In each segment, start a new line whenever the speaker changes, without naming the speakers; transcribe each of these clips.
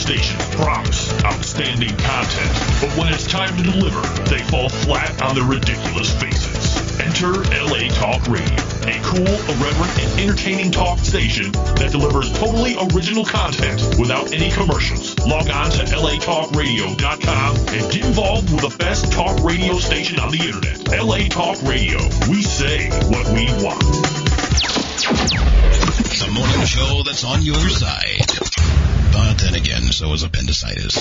stations promise outstanding content, but when it's time to deliver, they fall flat on their ridiculous faces. Enter LA Talk Radio, a cool, irreverent, and entertaining talk station that delivers totally original content without any commercials. Log on to latalkradio.com and get involved with the best talk radio station on the internet. LA Talk Radio. We say what we want.
The morning show that's on your side. But then again, so is appendicitis.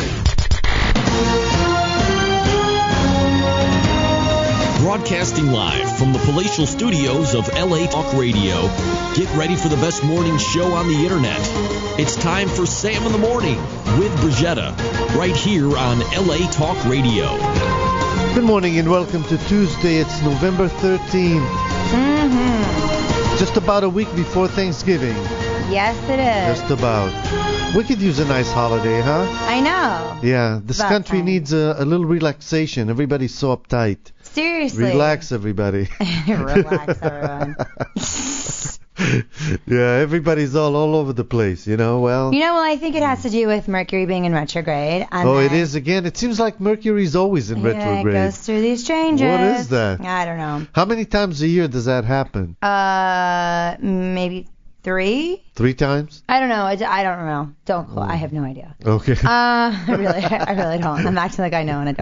Broadcasting live from the palatial studios of LA Talk Radio. Get ready for the best morning show on the internet. It's time for Sam in the Morning with Brigetta, right here on LA Talk Radio.
Good morning and welcome to Tuesday. It's November 13th. Just about a week before Thanksgiving.
Yes, it is.
Just about. We could use a nice holiday, huh?
I know.
Yeah, this country needs a little relaxation. Everybody's so uptight.
Seriously.
Relax, everybody.
Relax, everyone.
Yeah, everybody's all over the place, you know. Well,
I think it has to do with Mercury being in retrograde. And
it is again. It seems like Mercury's always in retrograde.
It goes through these changes.
What is that?
I don't know.
How many times a year does that happen?
Maybe 3?
3 times?
I don't know. I don't know. Don't quote. I have no idea.
Okay.
I really don't. I'm acting like I know and I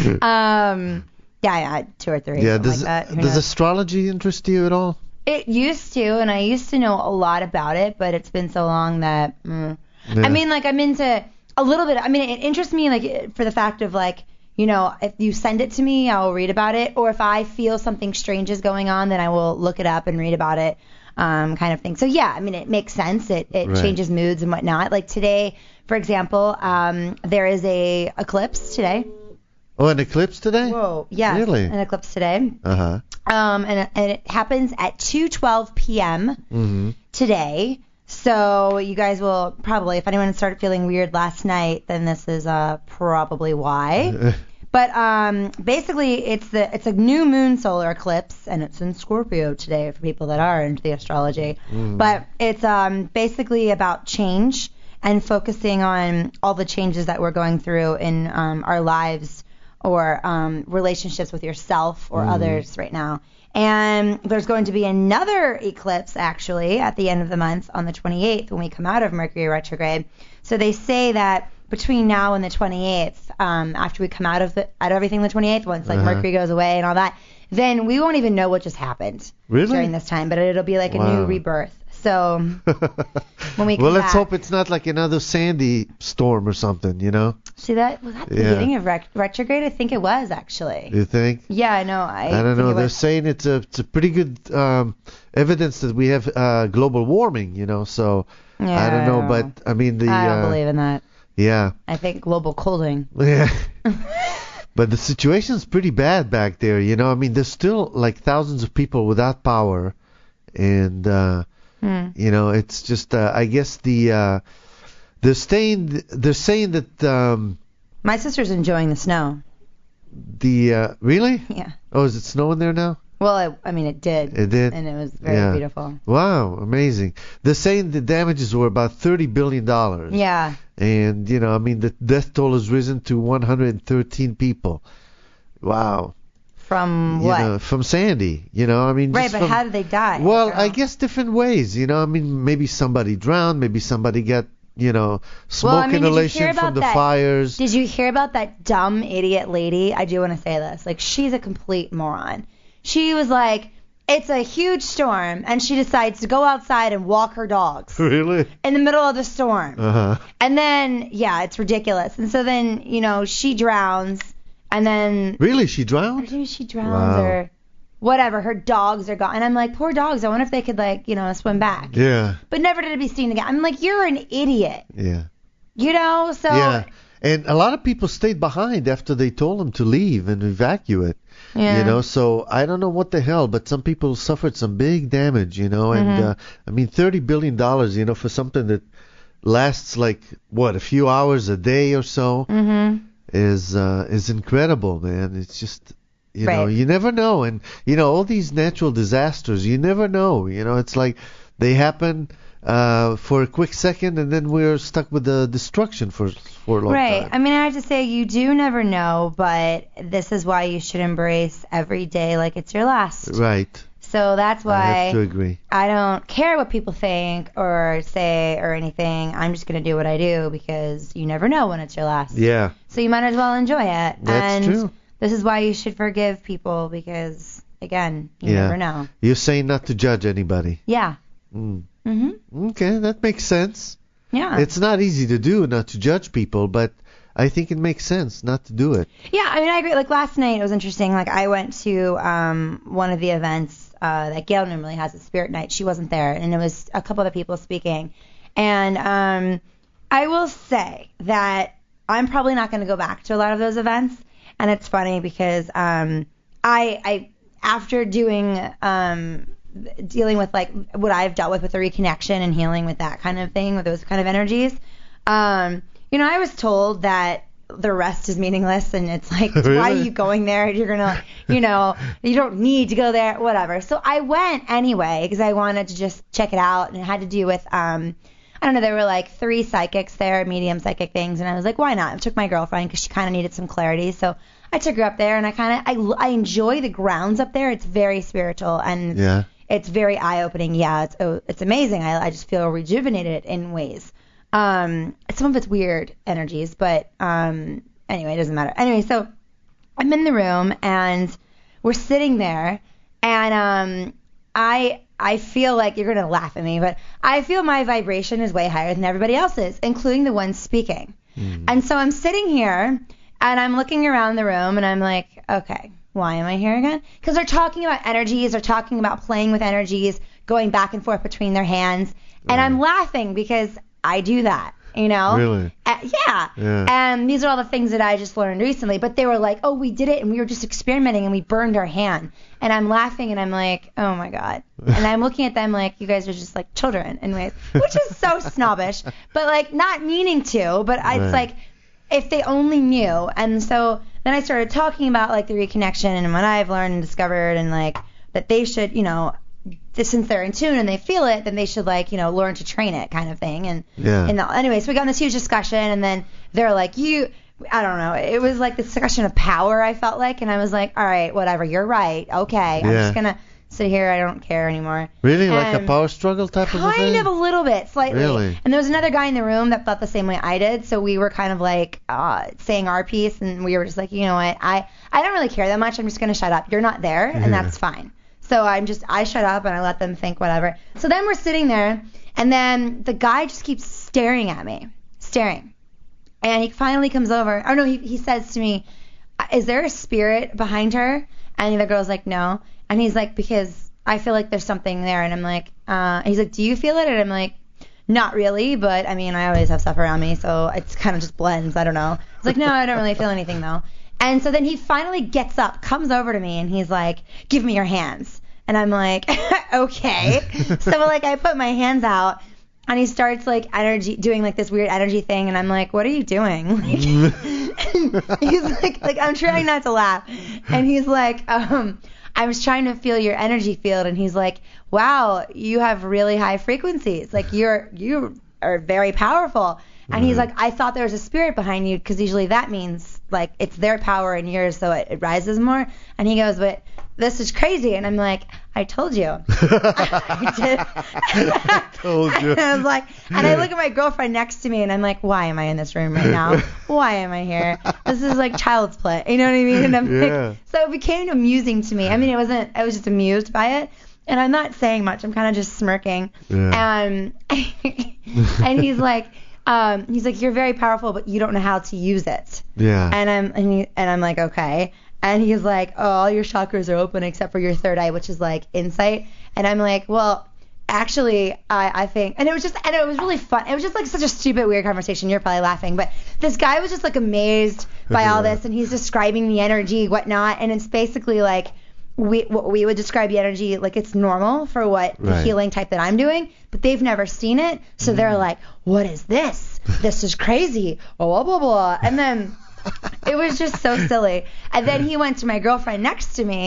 don't. Yeah, 2 or 3.
Yeah.
Does
astrology interest you at all?
It used to, and I used to know a lot about it, but it's been so long that,
Yeah.
I mean, like, I'm into a little bit. I mean, it interests me, like, for the fact of, like, if you send it to me, I'll read about it, or if I feel something strange is going on, then I will look it up and read about it, kind of thing. So, yeah, I mean, it makes sense. It
Right.
changes moods and whatnot. Like, today, for example, there is a eclipse today.
Oh, an eclipse today?
Whoa, yeah.
Really?
An eclipse today.
Uh-huh.
And it happens at 2:12 p.m.
Mm-hmm.
today. So you guys will probably, if anyone started feeling weird last night, then this is probably why. But basically, it's a new moon solar eclipse, and it's in Scorpio today for people that are into the astrology. But it's basically about change and focusing on all the changes that we're going through in our lives or relationships with yourself or others right now. And there's going to be another eclipse, actually, at the end of the month on the 28th when we come out of Mercury retrograde. So they say that between now and the 28th, after we come out of everything the 28th, once Mercury goes away and all that, then we won't even know what just happened during this time. But it'll be like a new rebirth. So when we come
well, let's
back,
hope it's not like another Sandy storm or something, you know?
See, was that the beginning of retrograde? I think it was, actually.
You think?
Yeah, I know. I
don't know. They're saying it's a pretty good evidence that we have global warming, you know, so I don't know. But, I mean,
I don't believe in that.
Yeah.
I think global cooling.
Yeah. But the situation's pretty bad back there, you know? I mean, there's still, like, thousands of people without power, and... You know, it's just I guess they're saying that
my sister's enjoying the snow.
Really?
Yeah.
Oh, is it snowing there now?
Well, I mean, it did.
It did.
And it was very beautiful.
Wow, amazing. They're saying the damages were about $30 billion.
Yeah.
And, you know, I mean, the death toll has risen to 113 people. Wow.
From what?
You know, from Sandy, you know, I mean.
Right, but how did they die?
Well, I guess different ways, you know, I mean, maybe somebody drowned, maybe somebody got, you know, smoke inhalation from the fires.
Did you hear about that dumb idiot lady? I do want to say this. Like, she's a complete moron. She was like, it's a huge storm, and she decides to go outside and walk her dogs.
Really?
In the middle of the storm.
Uh-huh.
And then, yeah, it's ridiculous. And so then, you know, she drowns. And then...
Really? She drowned?
Maybe she drowns or whatever. Her dogs are gone. And I'm like, poor dogs. I wonder if they could, like, you know, swim back.
Yeah.
But never did it be seen again. I'm like, you're an idiot.
Yeah.
You know? So...
Yeah. And a lot of people stayed behind after they told them to leave and evacuate.
Yeah.
You know, so I don't know what the hell, but some people suffered some big damage, you know. And, I mean, $30 billion, you know, for something that lasts, like, what, a few hours a day or so. Is incredible, man. It's just, you know, you never know. And, you know, all these natural disasters, you never know. You know, it's like they happen for a quick second, and then we're stuck with the destruction for a long
Right.
time.
I mean, I have to say, you do never know, but this is why you should embrace every day like it's your last.
Right.
So that's
I have
why
to agree.
I don't care what people think or say or anything. I'm just going to do what I do because you never know when it's your last.
Yeah.
So you might as well enjoy it.
That's
and
true.
This is why you should forgive people because, again, you
Yeah.
never know.
You're saying not to judge anybody.
Yeah.
Mm.
Mhm.
Okay, that makes sense.
Yeah.
It's not easy to do, not to judge people, but I think it makes sense not to do it.
Yeah, I mean, I agree. Like last night, it was interesting. Like I went to one of the events that Gail normally has at Spirit Night. She wasn't there, and it was a couple other people speaking. And I will say that I'm probably not going to go back to a lot of those events. And it's funny because I after doing dealing with like what I've dealt with the reconnection and healing with that kind of thing, with those kind of energies, I was told that the rest is meaningless, and it's like,
Really?
why are you going there? You're gonna, you don't need to go there, whatever. So I went anyway because I wanted to just check it out, and it had to do with, I don't know, there were like 3 psychics there, medium psychic things, and I was like, why not? I took my girlfriend because she kind of needed some clarity, so I took her up there, and I enjoy the grounds up there. It's very spiritual, and
Yeah.
it's very eye-opening. Yeah, it's amazing. I just feel rejuvenated in ways. Some of it's weird energies, but anyway, it doesn't matter. Anyway, so I'm in the room and we're sitting there, and I feel like you're gonna laugh at me, but I feel my vibration is way higher than everybody else's, including the ones speaking. And so I'm sitting here and I'm looking around the room and I'm like, okay, why am I here again? Because they're talking about energies, they're talking about playing with energies, going back and forth between their hands, and I'm laughing because I do that,
Really?
Yeah.
Yeah.
And these are all the things that I just learned recently. But they were like, oh, we did it, and we were just experimenting, and we burned our hand. And I'm laughing, and I'm like, oh, my God. And I'm looking at them like, you guys are just like children in ways, which is so snobbish. But, like, not meaning to. But it's like, if they only knew. And so then I started talking about, like, the reconnection and what I've learned and discovered, and, like, that they should, since they're in tune and they feel it, then they should learn to train it, kind of thing. And anyway, so we got in this huge discussion, and then they're like, I don't know, it was like this discussion of power, I felt like, and I was like, all right, whatever, you're right, okay, I'm just gonna sit here, I don't care anymore.
Really? Like a power struggle type of a thing?
Kind of a little bit, slightly.
Really?
And there was another guy in the room that thought the same way I did, so we were kind of like saying our piece, and we were just like, you know what, I don't really care that much, I'm just gonna shut up, you're not there, and that's fine. So I shut up and I let them think whatever. So then we're sitting there, and then the guy just keeps staring at me, and he finally comes over. Oh no, he says to me, is there a spirit behind her? And the girl's like, no. And he's like, because I feel like there's something there. And I'm like, he's like, do you feel it? And I'm like, not really, but I mean, I always have stuff around me, so it's kind of just blends. I don't know. He's like, no, I don't really feel anything though. And so then he finally gets up, comes over to me, and he's like, give me your hands. And I'm like, okay. So like I put my hands out, and he starts like doing like this weird energy thing, and I'm like, what are you doing? Like, he's like I'm trying not to laugh, and he's like, I was trying to feel your energy field, and he's like, wow, you have really high frequencies, like you are very powerful. And he's like, I thought there was a spirit behind you, because usually that means like it's their power and yours, so it rises more. And he goes, but this is crazy. And I'm like, I told you. I did.
Told you.
And I was like, and I look at my girlfriend next to me, and I'm like, why am I in this room right now? Why am I here? This is like child's play. You know what I mean? And I'm like, so it became amusing to me. I mean, I was just amused by it. And I'm not saying much. I'm kind of just smirking. Yeah. And he's like, you're very powerful, but you don't know how to use it. Yeah. And I'm like, okay. And he's like, oh, all your chakras are open except for your third eye, which is like insight. And I'm like, well, actually, I think, and it was really fun. It was just like such a stupid, weird conversation. You're probably laughing, but this guy was just like amazed by all this, and he's describing the energy, whatnot, and it's basically like what we would describe the energy like it's normal for what the healing type that I'm doing, but they've never seen it, so they're like, what is this? This is crazy. Blah blah blah. And then it was just so silly. And then he went to my girlfriend next to me,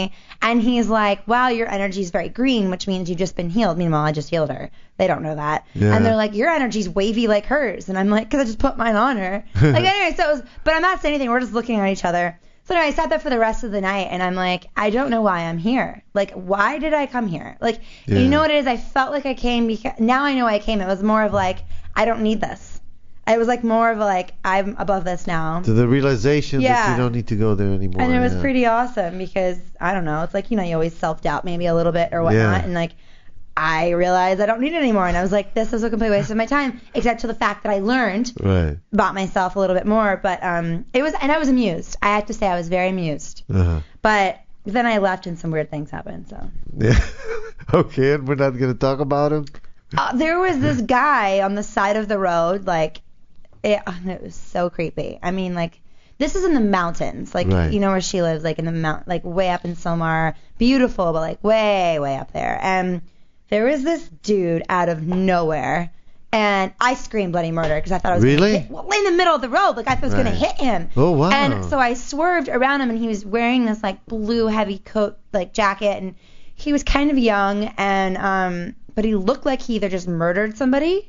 And he's like, wow, your energy's very green, which means you've just been healed. Meanwhile, I just healed her. They don't know that.
Yeah.
And they're like, your energy's wavy like hers. And I'm like, because I just put mine on her. Like, anyway, so it was, but I'm not saying anything. We're just looking at each other. So anyway, I sat there for the rest of the night, and I'm like, I don't know why I'm here. Like, why did I come here? Like, you know what it is? I felt like I came because now I know why I came. It was more of like, I don't need this. It was like more of like, I'm above this now.
To the realization that you don't need to go there anymore.
And it was pretty awesome because, I don't know, it's like, you know, you always self-doubt maybe a little bit or whatnot.
Yeah.
And like, I realized I don't need it anymore. And I was like, this is a complete waste of my time, except to the fact that I learned about myself a little bit more. But it was, and I was amused. I have to say I was very amused. But then I left and some weird things happened. So.
Yeah. Okay, and we're not going to talk about him?
There was this guy on the side of the road, like, it was so creepy. I mean, like, this is in the mountains, like, you know where she lives, like in the mount, like way up in Somar, beautiful, but like way, way up there. And there was this dude out of nowhere, and I screamed bloody murder because I thought I was
really
in the middle of the road, like I thought I was gonna hit him.
Oh wow!
And so I swerved around him, and he was wearing this like blue heavy coat, like jacket, and he was kind of young, and but he looked like he either just murdered somebody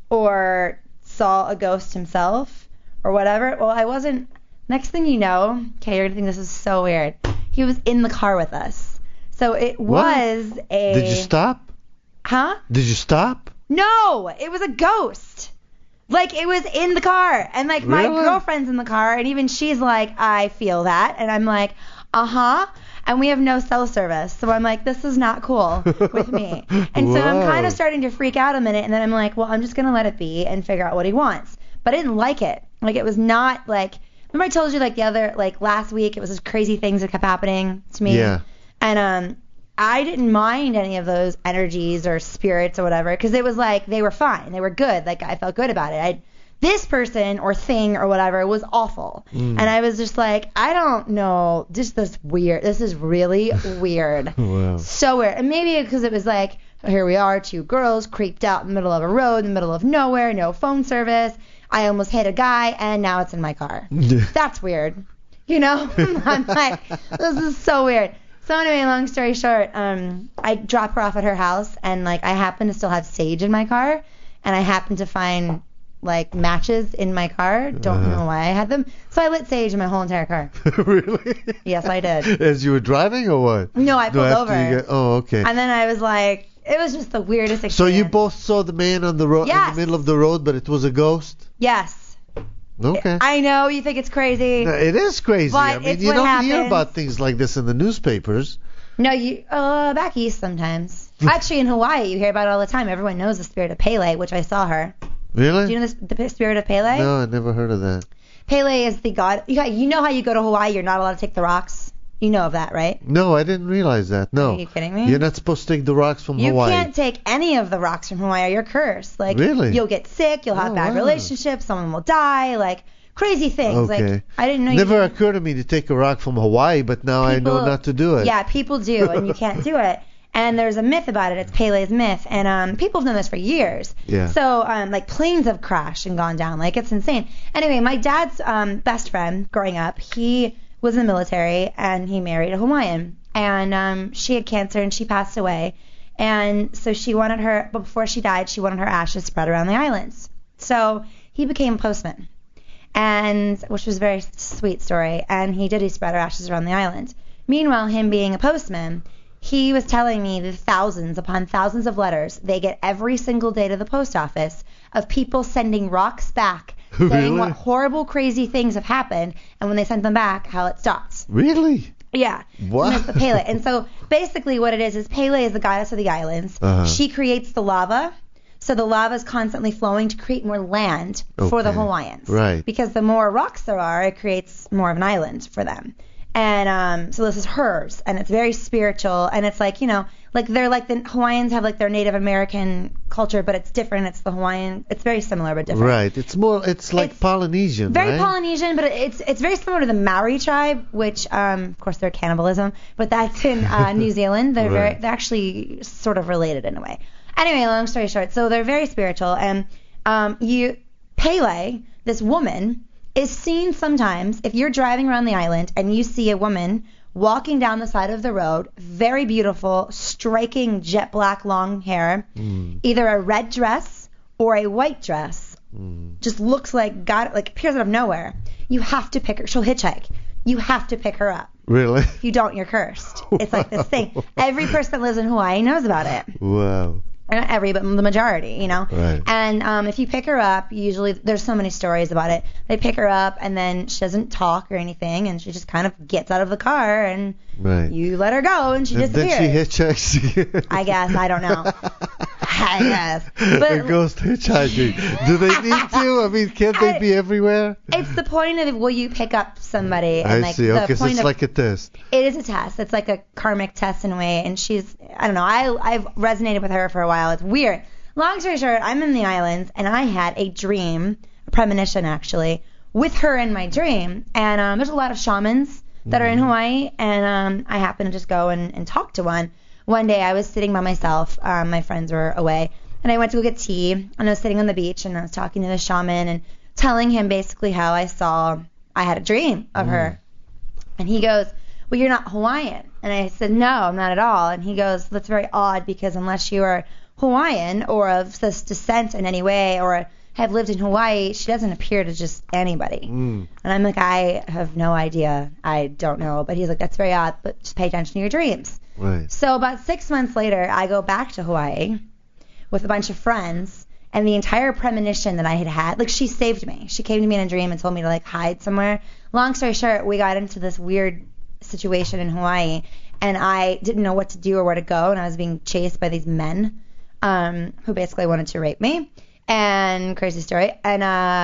or saw a ghost himself or whatever. Well, I wasn't. Next thing you know, okay, you're gonna think this is so weird. He was in the car with us. So it was a.
Did you stop?
Huh?
Did you stop?
No, it was a ghost. Like, it was in the car. And like my girlfriend's in the car, and even she's like, I feel that. And I'm like, uh-huh. And we have no cell service. So I'm like, this is not cool with me. And so I'm kind of starting to freak out a minute, and then I'm like, well, I'm just gonna let it be and figure out what he wants. But I didn't like it. Like, it was not like, remember I told you like the other, like last week, it was just crazy things that kept happening to me.
Yeah.
And I didn't mind any of those energies or spirits or whatever, because it was like, they were fine. They were good. Like, I felt good about it. This person or thing or whatever was awful. And I was just like, I don't know, just this weird, this is really weird.
Wow.
So weird. And maybe because it was like, here we are, two girls creeped out in the middle of a road, in the middle of nowhere, no phone service. I almost hit a guy, and now it's in my car. That's weird. You know? I'm like, this is so weird. So anyway, long story short, I drop her off at her house, and like I happen to still have sage in my car, and I happen to find like matches in my car. Don't know why I had them. So I lit sage in my whole entire car.
Really?
Yes, I did.
As you were driving or what?
No, I pulled over.
Oh, okay.
And then I was like, it was just the weirdest experience.
So you both saw the man on the road in
Yes.
the middle of the road, but it was a ghost?
Yes.
Okay.
I know you think it's crazy.
No, it is crazy.
But
I mean,
it's
you
what
don't hear
happens.
about things like this in the newspapers.
No, you back east sometimes. Actually, in Hawaii, you hear about it all the time. Everyone knows the spirit of Pele, which I saw her.
Really?
Do you know the spirit of Pele?
No, I never heard of that.
Pele is the god. You know how you go to Hawaii, you're not allowed to take the rocks? You know of that, right?
No, I didn't realize that. No.
Are you kidding me?
You're not supposed to take the rocks from Hawaii.
You can't take any of the rocks from Hawaii or you're cursed. Like,
Really?
You'll get sick, you'll have bad
wow.
relationships, someone will die, like crazy things.
Okay.
Like, I didn't know
Never
you
occurred to me to take a rock from Hawaii, but now I know not to do it.
Yeah, people do, and you can't do it. And there's a myth about it. It's Pele's myth, and people have done this for years.
Yeah.
So like planes have crashed and gone down. Like, it's insane. Anyway, my dad's best friend growing up, he was in the military, and he married a Hawaiian, and she had cancer and she passed away, and so she wanted her, but before she died, she wanted her ashes spread around the islands. So he became a postman, and which was a very sweet story, and he spread her ashes around the island. Meanwhile, him being a postman, he was telling me the thousands upon thousands of letters they get every single day to the post office of people sending rocks back, saying
Really?
what horrible, crazy things have happened, and when they sent them back, how it stops.
Really?
Yeah.
Wow.
And it's the Pele. And so basically what it is Pele is the goddess of the islands.
Uh-huh.
She creates the lava. So the lava is constantly flowing to create more land for the
Okay.
Hawaiians.
Right.
Because the more rocks there are, it creates more of an island for them. And so this is hers, and it's very spiritual, and it's like, you know, like they're like the Hawaiians have like their Native American culture, but it's different. It's the Hawaiian. It's very similar but different.
Right. It's like
It's
Polynesian,
Very
right?
Polynesian, but it's very similar to the Maori tribe, which of course they're cannibalism, but that's in New Zealand. They're
Right.
they're actually sort of related in a way. Anyway, long story short, so they're very spiritual, and Pele, this woman, is seen sometimes if you're driving around the island and you see a woman walking down the side of the road, very beautiful, striking jet black long hair, either a red dress or a white dress. Just looks like appears out of nowhere. You have to pick her. She'll hitchhike. You have to pick her up.
Really?
If you don't, you're cursed. It's like this thing. Every person that lives in Hawaii knows about it.
Wow.
Not every, but the majority, you know.
Right.
And if you pick her up, usually there's so many stories about it. They pick her up and then she doesn't talk or anything, and she just kind of gets out of the car and you let her go and she disappears.
Then she hitchhikes.
I guess. I don't know. I guess. But
it goes hitchhiking. Do they need to? I mean, can't they be everywhere?
It's the point of will you pick up somebody? And
I see. Okay, so it's like a test.
It is a test. It's like a karmic test in a way. And she's, I don't know, I've resonated with her for a while. It's weird. Long story short, I'm in the islands and I had a dream, a premonition actually, with her in my dream. And there's a lot of shamans that are in Hawaii. And I happened to just go and talk to one. One day I was sitting by myself. My friends were away. And I went to go get tea. And I was sitting on the beach and I was talking to the shaman and telling him basically how I had a dream of her. And he goes, well, you're not Hawaiian. And I said, no, I'm not at all. And he goes, that's very odd because unless you are Hawaiian or of this descent in any way or have lived in Hawaii, she doesn't appear to just anybody. And I'm like, I have no idea. I don't know. But he's like, that's very odd, but just pay attention to your dreams.
Right.
So about 6 months later, I go back to Hawaii with a bunch of friends, and the entire premonition that I had, like she saved me. She came to me in a dream and told me to like hide somewhere. Long story short, we got into this weird situation in Hawaii, and I didn't know what to do or where to go, and I was being chased by these men who basically wanted to rape me. And crazy story. And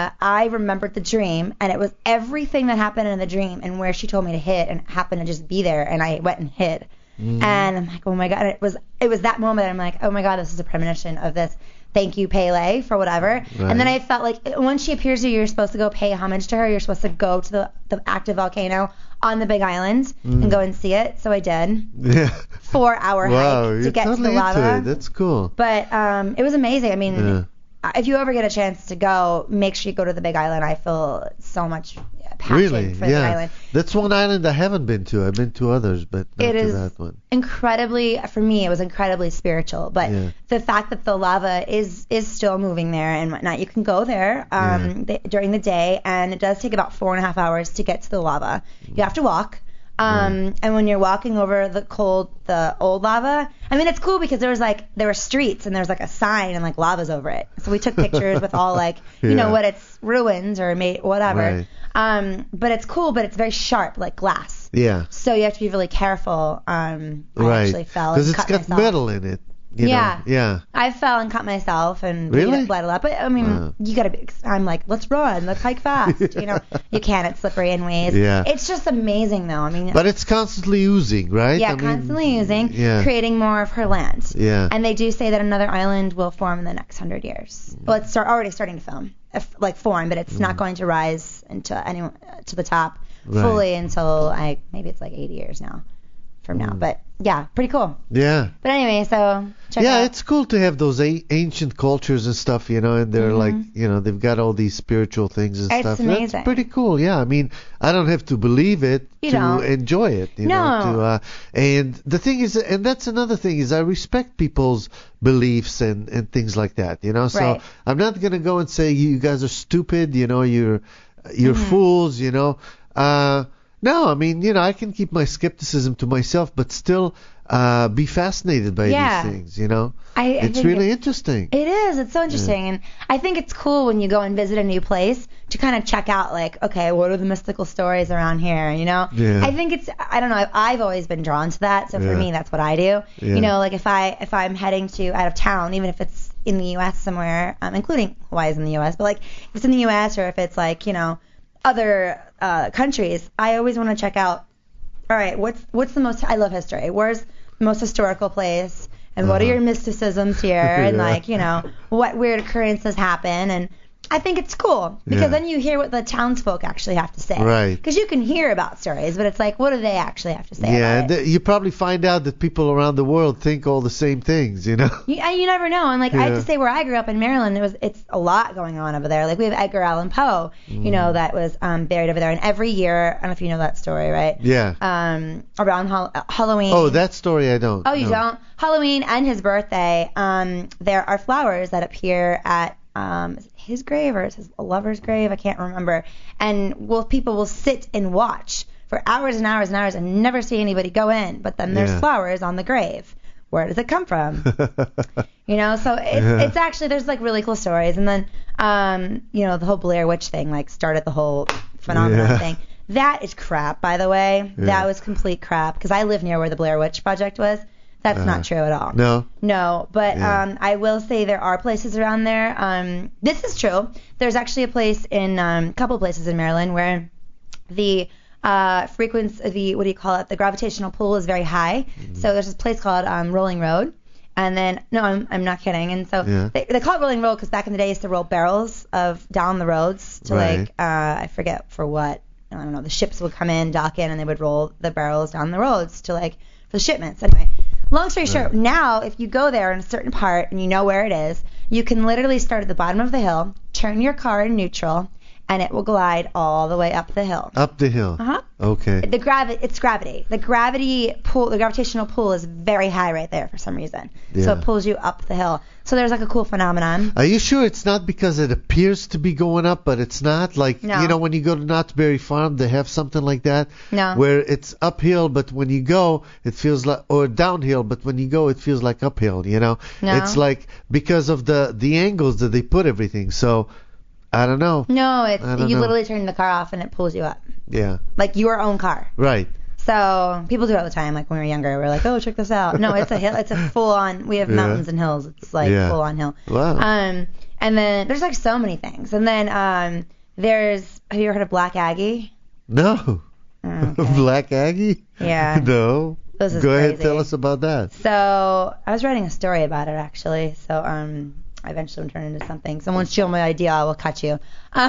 I remembered the dream, and it was everything that happened in the dream and where she told me to hid, and happened to just be there, and I went and hid. And I'm like, oh my God, it was that moment. I'm like, oh my God, this is a premonition of this. Thank you, Pele, for whatever. Right. And then I felt like when she appears to you, you're supposed to go pay homage to her. You're supposed to go to the active volcano on the Big Island and go and see it. So I did. Yeah. 4-hour hike to get to the lava.
That's cool.
But it was amazing. I mean, if you ever get a chance to go, make sure you go to the Big Island. I feel so much passion for the island.
That's one island I haven't been to. I've been to others, but not to that one.
Incredibly, for me, it was incredibly spiritual. But the fact that the lava is still moving there and whatnot, you can go there during the day, and it does take about 4.5 hours to get to the lava. You have to walk. And when you're walking over the old lava, I mean, it's cool because there were streets and there's like a sign and like lava's over it. So we took pictures with all like, you know, what it's ruins or made, whatever. Right. But it's cool, but it's very sharp, like glass. Yeah. So you have to be really careful. I actually fell and cut myself.
Because it's got metal in it. You know? Yeah.
I fell and cut myself and bled a lot. But I mean, you gotta be. I'm like, let's run, let's hike fast. You know, you can't. It's slippery in ways. Yeah. It's just amazing, though. I mean.
But it's constantly oozing, right?
Yeah, constantly oozing, creating more of her land. Yeah. And they do say that another island will form in the next 100 years. Well, it's already starting to form, but it's not going to rise to the top fully until maybe it's like 80 years now. From now, but yeah, pretty cool. Yeah. But anyway, so check it out.
It's cool to have those ancient cultures and stuff, you know, and they're like, you know, they've got all these spiritual things and stuff.
It's amazing.
That's pretty cool. Yeah, I mean, I don't have to believe it to enjoy it, you know. And the thing is, and that's another thing is, I respect people's beliefs and things like that, you know. So I'm not gonna go and say you guys are stupid, you know, you're fools, you know. No, I mean, you know, I can keep my skepticism to myself, but still be fascinated by these things, you know. It's really interesting.
It is. It's so interesting. And I think it's cool when you go and visit a new place to kind of check out, like, okay, what are the mystical stories around here, you know? Yeah. I think I don't know, I've always been drawn to that. So for me, that's what I do. Yeah. You know, like if I'm heading out of town, even if it's in the U.S. somewhere, including Hawaii's in the U.S., but like if it's in the U.S. or if it's like, you know, other countries, I always want to check out, all right, what's the most, I love history, where's the most historical place, and what are your mysticisms here, and like, you know, what weird occurrences happen, and I think it's cool because then you hear what the townsfolk actually have to say.
Right.
Because you can hear about stories, but it's like, what do they actually have to say about it?
Yeah, you probably find out that people around the world think all the same things, you know?
You never know. And, like, I have to say where I grew up in Maryland, it's a lot going on over there. Like, we have Edgar Allan Poe, you know, that was buried over there. And every year, I don't know if you know that story, right?
Yeah.
Around Halloween.
Oh, that story I don't.
Oh, you don't? Halloween and his birthday, there are flowers that appear at his grave or his lover's grave, I can't remember. And people will sit and watch for hours and hours and hours and never see anybody go in. But then there's flowers on the grave. Where does it come from? You know, so it's actually, there's like really cool stories. And then, you know, the whole Blair Witch thing, like, started the whole phenomenon thing. That is crap, by the way. Yeah. That was complete crap because I live near where the Blair Witch Project was. That's not true at all. No, but I will say there are places around there. This is true. There's actually a place a couple places in Maryland where the frequency, what do you call it? The gravitational pull is very high. So there's this place called Rolling Road. And then, no, I'm not kidding. And so they call it Rolling Road because back in the day, they used to roll barrels down the roads to I forget for what. I don't know. The ships would come in, dock in, and they would roll the barrels down the roads to for the shipments. Anyway. Long story short, now if you go there in a certain part and you know where it is, you can literally start at the bottom of the hill, turn your car in neutral, and it will glide all the way up the hill.
Up the hill.
Uh-huh.
Okay.
It's gravity. The gravitational pull is very high right there for some reason. Yeah. So it pulls you up the hill. So there's like a cool phenomenon.
Are you sure it's not because it appears to be going up, but it's not? Like,
no.
You know, when you go to Knott's Berry Farm, they have something like that?
No.
Where it's uphill, but when you go, it feels like, or downhill, but when you go, it feels like uphill, you know?
No.
It's like because of the angles that they put everything. So, I don't know.
No, you literally turn the car off and it pulls you up.
Yeah.
Like your own car.
Right.
So people do it all the time. Like when we were younger, we're like, oh, check this out. No, it's a hill. It's a full on. We have mountains and hills. It's like full on hill.
Wow.
And then there's like so many things. And then have you ever heard of Black Aggie?
No.
Okay.
Black Aggie?
Yeah.
No.
This is
Go
crazy.
ahead, tell us about that.
So I was writing a story about it actually. So I eventually will turn into something. Someone steal my idea, I will cut you.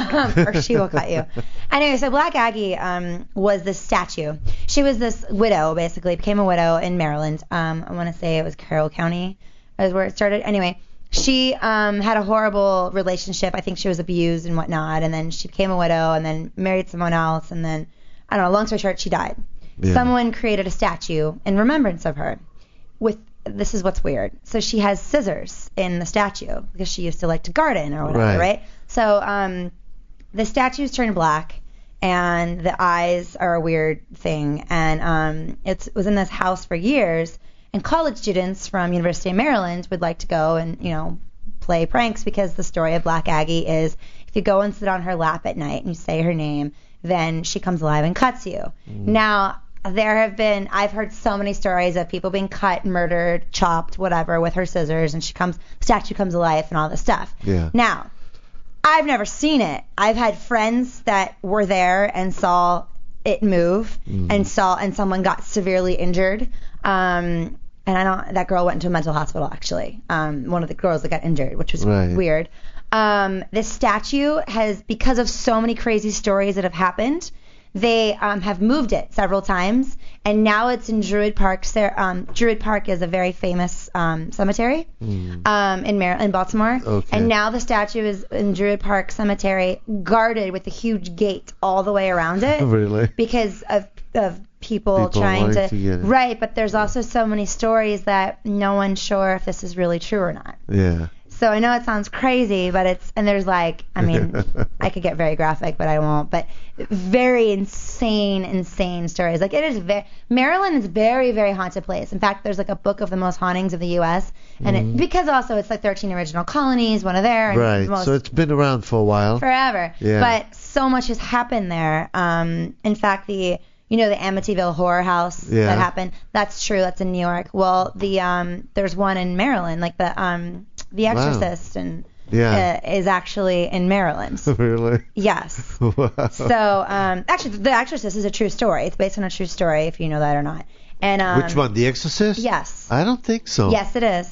Or she will cut you. Anyway, so Black Aggie was this statue. She was this widow, basically, became a widow in Maryland. I want to say it was Carroll County is where it started. Anyway, she had a horrible relationship. I think she was abused and whatnot. And then she became a widow and then married someone else. And then, I don't know, long story short, she died. Yeah. Someone created a statue in remembrance of her this is what's weird. So she has scissors in the statue because she used to like to garden or whatever, right? So the statue's turned black and the eyes are a weird thing. And it was in this house for years. And college students from University of Maryland would like to go and, you know, play pranks because the story of Black Aggie is if you go and sit on her lap at night and you say her name, then she comes alive and cuts you. Now, I've heard so many stories of people being cut, murdered, chopped, whatever, with her scissors, and statue comes alive and all this stuff.
Yeah.
Now, I've never seen it. I've had friends that were there and saw it move and someone got severely injured. And that girl went into a mental hospital actually. One of the girls that got injured, which was weird. This statue has, because of so many crazy stories that have happened, they have moved it several times, and now it's in Druid Park. Druid Park is a very famous cemetery in Baltimore.
Okay.
And now the statue is in Druid Park Cemetery, guarded with a huge gate all the way around it.
Really?
Because of people trying to
get it.
Right, but there's also so many stories that no one's sure if this is really true or not.
Yeah.
So I know it sounds crazy, but there's like, I mean, I could get very graphic, but I won't. But very insane stories. Like Maryland is a very, very haunted place. In fact, there's like a book of the most hauntings of the U.S. And because also it's like 13 original colonies, one of there. And
right. So it's been around for a while.
Forever.
Yeah.
But so much has happened there. In fact, the Amityville Horror House that happened, that's true. That's in New York. Well, there's one in Maryland, like The Exorcist is actually in Maryland.
Really?
Yes.
Wow.
So actually, The Exorcist is a true story. It's based on a true story, if you know that or not. And
which one? The Exorcist?
Yes.
I don't think so.
Yes, it is.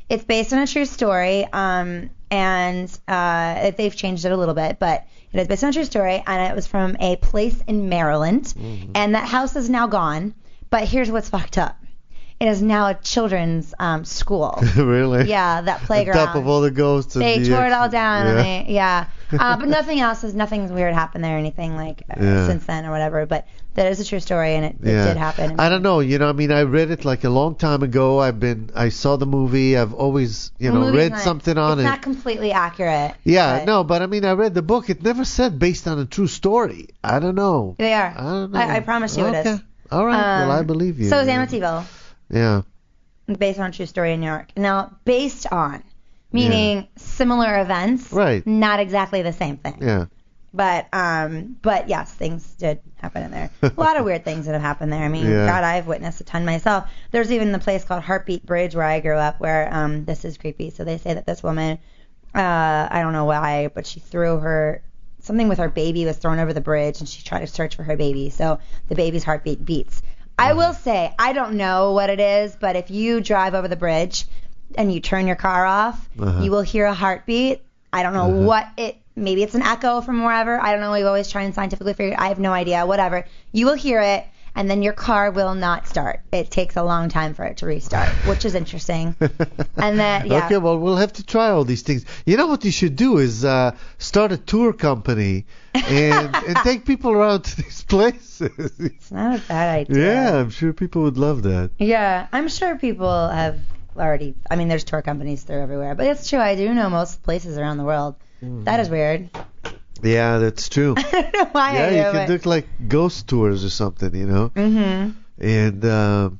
It's based on a true story, and they've changed it a little bit, but it is based on a true story, and it was from a place in Maryland, and that house is now gone. But here's what's fucked up. It is now a children's school.
Really?
Yeah, that playground.
On top of all the ghosts.
They tore it all down. Yeah. But nothing's weird happened there or anything since then or whatever. But that is a true story, and it did happen.
I don't know. I mean, I read it like a long time ago. I saw the movie. I've always, read something on it.
It's not completely accurate.
Yeah, but I mean, I read the book. It never said based on a true story. I don't know.
They are.
I don't know.
I promise you it is.
All right. Well, I believe you.
So is Amityville.
Yeah.
Based on a true story in New York. Now, based on, meaning similar events.
Right.
Not exactly the same thing.
Yeah.
But yes, things did happen in there. A lot of weird things that have happened there. I mean, God, I've witnessed a ton myself. There's even the place called Heartbeat Bridge where I grew up where this is creepy. So they say that this woman, I don't know why, but she threw something with her baby was thrown over the bridge and she tried to search for her baby. So the baby's heartbeat beats. I will say, I don't know what it is, but if you drive over the bridge and you turn your car off, you will hear a heartbeat. I don't know what maybe it's an echo from wherever. I don't know. We've always tried and scientifically figure. I have no idea. Whatever. You will hear it, and then your car will not start. It takes a long time for it to restart, which is interesting. And then,
Okay, well, we'll have to try all these things. You know what you should do is start a tour company and take people around to these places.
It's not a bad idea.
Yeah, I'm sure people would love that.
Yeah, I'm sure people have already. I mean, there's tour companies through everywhere, but it's true. I do know most places around the world. That is weird.
Yeah, that's true.
I don't know why I do,
you can do like ghost tours or something, Mm-hmm. And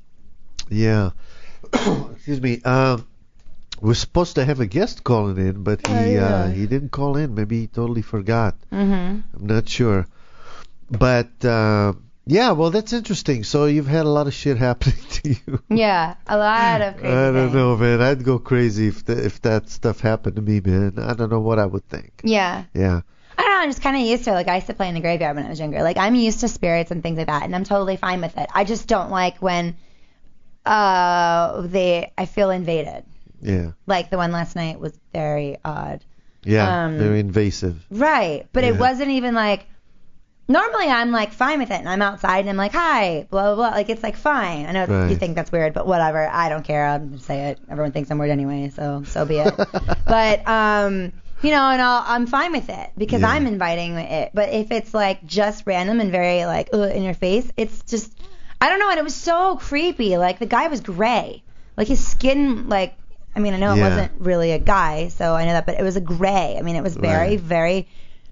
excuse me. We're supposed to have a guest calling in, but he didn't call in. Maybe he totally forgot. I'm not sure. But well, that's interesting. So you've had a lot of shit happening to you.
Yeah, a lot of crazy
I don't
things.
know, man. I'd go crazy if that stuff happened to me, man. I don't know what I would think.
Yeah.
Yeah.
I don't know. I'm just kind of used to it. Like, I used to play in the graveyard when I was younger. Like, I'm used to spirits and things like that, and I'm totally fine with it. I just don't like when I feel invaded.
Yeah.
Like the one last night was very odd.
Yeah, very invasive.
Right. But it wasn't even like, normally I'm like fine with it and I'm outside and I'm like, hi, blah, blah, blah. Like, it's like fine. I know you think that's weird, but whatever. I don't care. I'm going to say it. Everyone thinks I'm weird anyway, so be it. But, and I'm fine with it because I'm inviting it. But if it's like just random and very like in your face, it's just, I don't know. And it was so creepy. Like, the guy was gray. Like, his skin, like, I mean, I know it wasn't really a guy, so I know that, but it was a gray. I mean, it was very, very,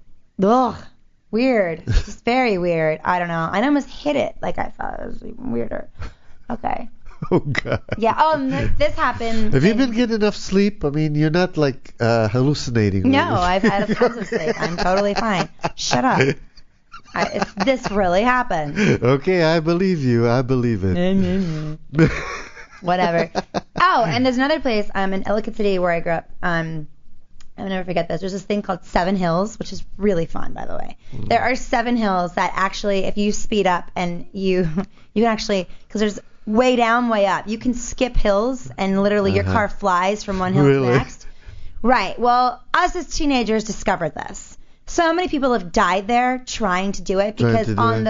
weird. Just very weird. I don't know. I almost hit it. Like, I thought it was even weirder. Okay.
Oh, God.
Yeah. And this happened.
Have you been getting enough sleep? I mean, you're not, like, hallucinating.
No, I've had tons of sleep. I'm totally fine. Shut up. This really happened.
Okay, I believe you. I believe it.
Whatever. Oh, and there's another place in Ellicott City where I grew up. I'll never forget this. There's this thing called Seven Hills, which is really fun, by the way. There are 7 hills that actually, if you speed up and you can actually, because there's way down, way up, you can skip hills and literally your car flies from one hill to the next. Right. Well, us as teenagers discovered this. So many people have died there trying to do it because the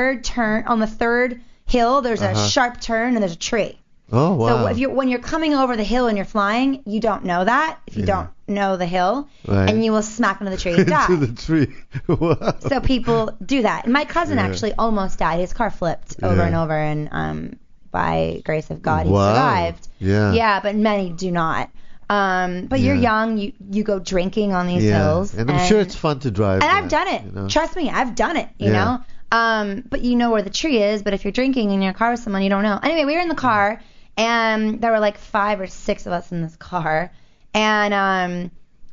third hill, there's a sharp turn and there's a tree.
Oh, wow.
So when you're coming over the hill and you're flying, you don't know that if you don't know the hill, and you will smack into the tree and die.
Into the tree. Wow.
So people do that. And my cousin actually almost died. His car flipped over and over, and by grace of God, he survived.
Yeah.
Yeah, but many do not. But you're young. You go drinking on these hills.
And I'm sure it's fun to drive.
And I've done it. Trust me, I've done it, you know. But you know where the tree is, but if you're drinking in your car with someone, you don't know. Anyway, we were in the car, and there were like 5 or 6 of us in this car, and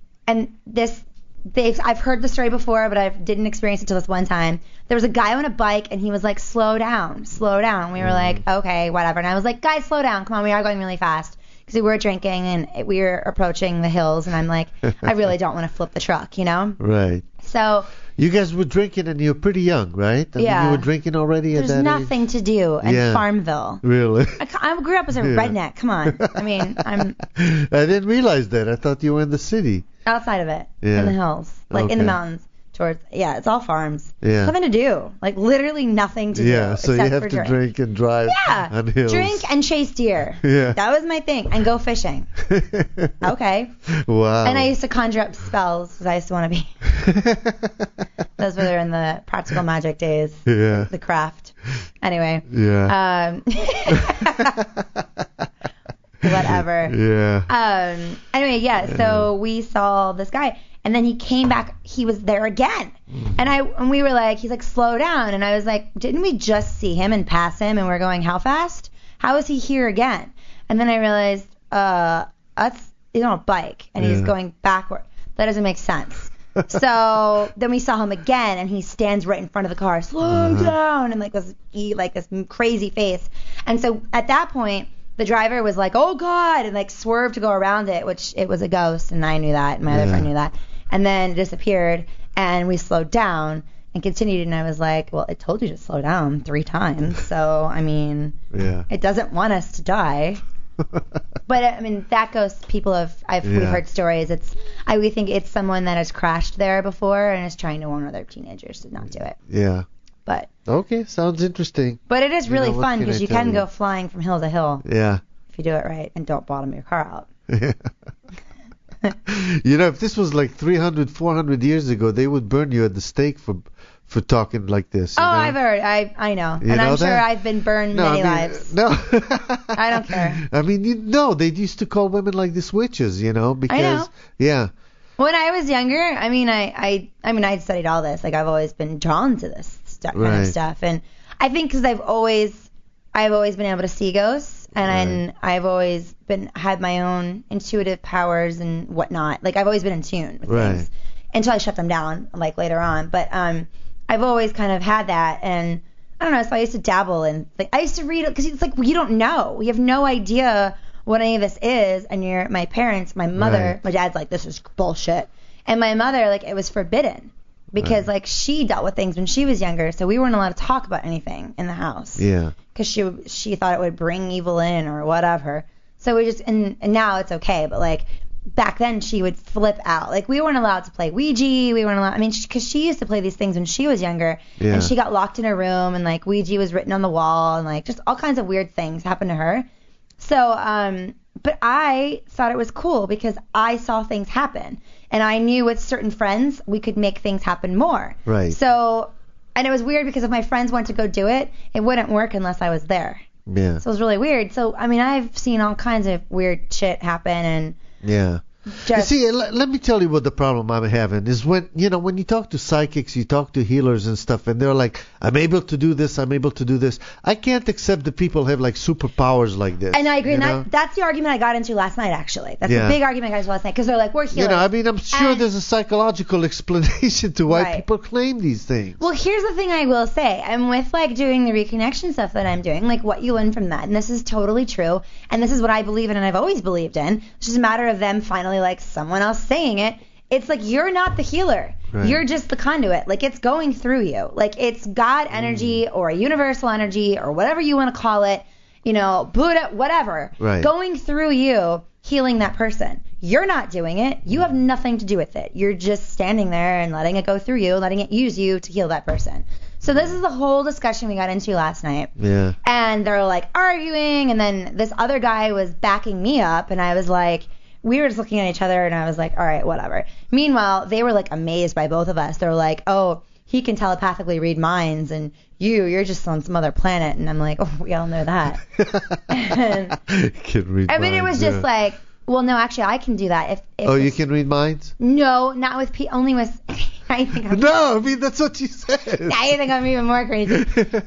I've heard the story before, but I didn't experience it until this one time. There was a guy on a bike, and he was like, slow down. We were like, okay, whatever. And I was like, guys, slow down. Come on, we are going really fast. Because we were drinking, and we were approaching the hills, and I'm like, I really don't want to flip the truck, you know?
Right.
So
You guys were drinking and you were pretty young, right? I mean,
Yeah.
you were drinking already at
there's
that
nothing to do in
Yeah.
Farmville.
age? Really?
I grew up as a redneck. Come on. I mean, I'm
I didn't realize that. I thought you were in the city.
outside of it,
Yeah.
in the hills, like in the
Okay.
mountains. It's all farms.
Yeah.
Nothing to do. Like literally nothing to do.
Yeah, so you
except
have
for
to drink and drive
Yeah.
on hills.
Drink and chase deer.
Yeah.
That was my thing. And go fishing. Okay.
Wow.
And I used to conjure up spells because I used to want to be. Those were in the practical magic days.
Yeah.
The craft. Anyway.
Yeah.
Whatever.
Yeah.
Anyway, yeah. So we saw this guy, and then he came back. He was there again, and we were like, he's like, slow down, and I was like, didn't we just see him and pass him, and we're going how fast? How is he here again? And then I realized, he's on a bike, and he's
Yeah.
going backward. That doesn't make sense. So then we saw him again, and he stands right in front of the car, slow down, and like this crazy face. And so at that point, the driver was like, oh God, and like swerved to go around it, which it was a ghost, and I knew that, and my other friend knew that. And then it disappeared, and we slowed down and continued, and I was like, well, I told you to slow down 3 times, so I mean,
Yeah.
it doesn't want us to die. But I mean, that ghost, we've heard stories. We think it's someone that has crashed there before and is trying to warn other teenagers to not do it.
Yeah.
But
Okay, sounds interesting.
it is really
what
fun
can
because
I
you
tell
can
you?
go flying from hill to hill
Yeah.
if you do it right and don't bottom your car out.
You know, if this was like 300, 400 years ago, they would burn you at the stake for talking like this. you know?
I've heard. I know.
You
And
know
I'm sure
that?
I've been burned
No,
many
I mean,
lives.
No.
I don't care.
I mean, no, they used to call women like this witches, you know, because
know.
yeah.
When I was younger, I mean, I'd studied all this. Like, I've always been drawn to this kind
Right.
of stuff, and I think because I've always been able to see ghosts, and I've always had my own intuitive powers and whatnot. Like, I've always been in tune with
Right.
things until I shut them down, like later on. But I've always kind of had that, and I don't know. So I used to dabble in. I used to read it because it's like you don't know. We have no idea what any of this is, and my parents, my mother,
Right.
my dad's like, this is bullshit, and my mother, like, it was forbidden because like she dealt with things when she was younger, so we weren't allowed to talk about anything in the house
Yeah.
because she thought it would bring evil in or whatever. So we just and now it's okay, but like back then she would flip out. Like we weren't allowed to play Ouija. We weren't allowed. I mean, because she used to play these things when she was younger,
Yeah.
and she got locked in her room, and like Ouija was written on the wall, and like just all kinds of weird things happened to her. So, but I thought it was cool because I saw things happen, and I knew with certain friends we could make things happen more.
Right.
So, and it was weird because if my friends went to go do it, it wouldn't work unless I was there.
Yeah.
So it was really weird. So, I mean, I've seen all kinds of weird shit happen, and
Yeah. You
just
see, let me tell you what the problem I'm having is when you talk to psychics, you talk to healers and stuff, and they're like, I'm able to do this, I'm able to do this. I can't accept that people have like superpowers like this.
and I agree.
you
And
know?
that's the argument I got into last night, actually. That's
Yeah.
the big argument I got into last night because they're like, we're healers.
You know, I mean, I'm sure
And-
there's a psychological explanation to why
Right.
people claim these things.
Well, here's the thing I will say. I'm with like doing the reconnection stuff that I'm doing, like what you learn from that. And this is totally true. And this is what I believe in and I've always believed in. It's just a matter of them finally like someone else saying it. It's like you're not the healer.
Right.
You're just the conduit. Like it's going through you. Like it's God energy or a universal energy or whatever you want to call it, you know, Buddha, whatever.
Right.
Going through you, healing that person. You're not doing it. You have nothing to do with it. You're just standing there and letting it go through you, letting it use you to heal that person. So this is the whole discussion we got into last night.
Yeah.
And they're like arguing, and then this other guy was backing me up, and I was like, we were just looking at each other, and I was like, all right, whatever. Meanwhile, they were like amazed by both of us. They're like, oh, he can telepathically read minds, and you're just on some other planet. And I'm like, oh, we all know that. And,
Can read
I mean, it was
minds,
just
yeah.
like, well, no, actually, I can do that. If
Oh, you
it's-
can read minds?
No, not with only with. I think I'm,
No, I mean that's what you said.
I think I'm even more crazy.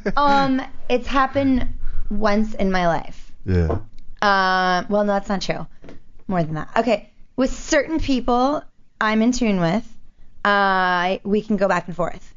It's happened once in my life.
Yeah.
Well, no, that's not true. More than that. Okay, with certain people I'm in tune with, we can go back and forth.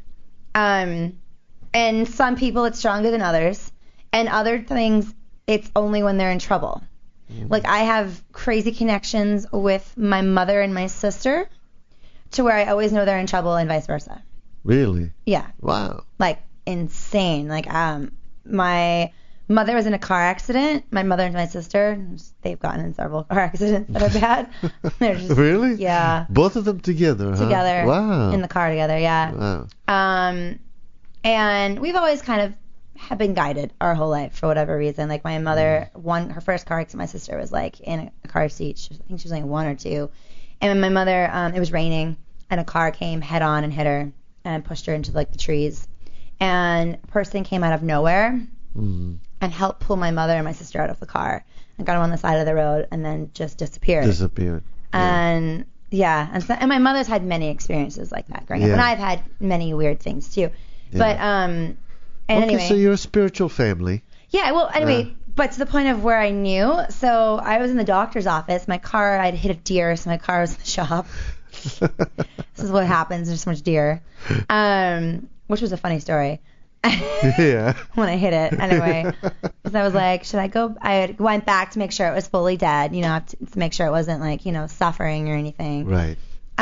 And some people it's stronger than others, and other things it's only when they're in trouble. Like I have crazy connections with my mother and my sister. to where I always know they're in trouble and vice versa.
Really?
Yeah.
Wow.
Like insane. Like my mother was in a car accident. My mother and my sister, they've gotten in several car accidents that are bad. They're just,
Really?
Yeah.
Both of them together, huh?
Together.
Wow.
In the car together, yeah.
Wow.
And we've always kind of have been guided our whole life for whatever reason. Like my mother, her first car accident, my sister was like in a car seat. I think she was like 1 or 2. And my mother, it was raining, and a car came head on and hit her and pushed her into like the trees. And a person came out of nowhere and helped pull my mother and my sister out of the car and got them on the side of the road and then just disappeared. And and my mother's had many experiences like that growing up, and I've had many weird things too.
Yeah.
But anyway.
So you're a spiritual family.
Yeah. Well, anyway, but to the point of where I knew. So I was in the doctor's office. My car, I'd hit a deer, so my car was in the shop. This is what happens. There's so much deer. Which was a funny story.
Yeah.
When I hit it, anyway. Because I was like, should I go? I went back to make sure it was fully dead. You know, to make sure it wasn't like suffering or anything.
Right.